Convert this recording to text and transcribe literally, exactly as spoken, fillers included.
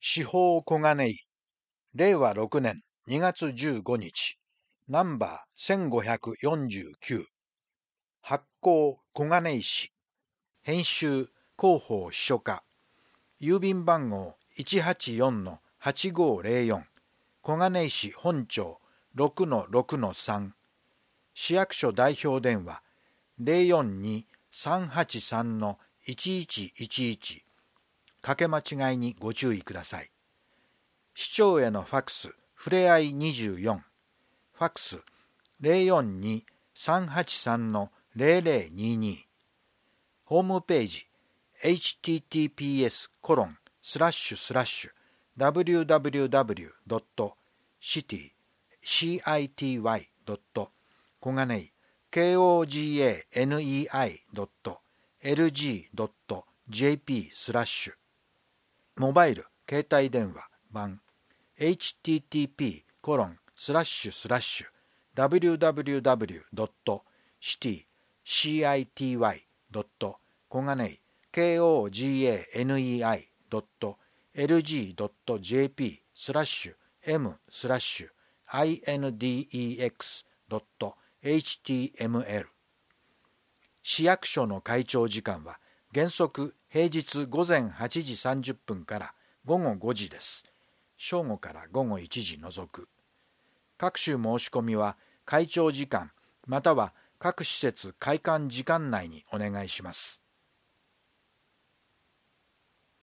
司法小金井、れいわろくねんにがつじゅうごにち、ナンバーせんごひゃくよんじゅうきゅう、発行小金井市、編集広報秘書課、郵便番号 いちはちよんのはちごぜろよん、小金井市本町 ろくのろくのさん、市役所代表電話 ゼロよんに さんはちさんのいちいちいちいち、かけ間違いにご注意ください。市長へのファックスふれあいにじゅうよん、ファックス ゼロよんに さんはちさんのぜろぜろにに、ホームページ エイチティーティーピーエス コロンスラッシュスラッシュ ダブリューダブリューダブリュー ドット シティ シーアイティーワイ ドット 小金井 ケーオージーエーエヌイーアイ ドット エルジー ドット ジェーピー スラッシュ、モバイル携帯電話版 エイチティーティーピー コロンスラッシュスラッシュ ダブリューダブリューダブリュー ドット シティ シーアイティーワイ ドット 小金井 ケーオージーエーエヌイーアイ ドット エルジー ドット ジェーピー スラッシュ エム スラッシュ アイエヌディーイーエックス ドット エイチティーエムエル。 市役所の開庁時間は原則平日午前はちじさんじゅっぷんからごごごじです。正午からごごいちじ除く。各種申し込みは開庁時間または各施設開館時間内にお願いします。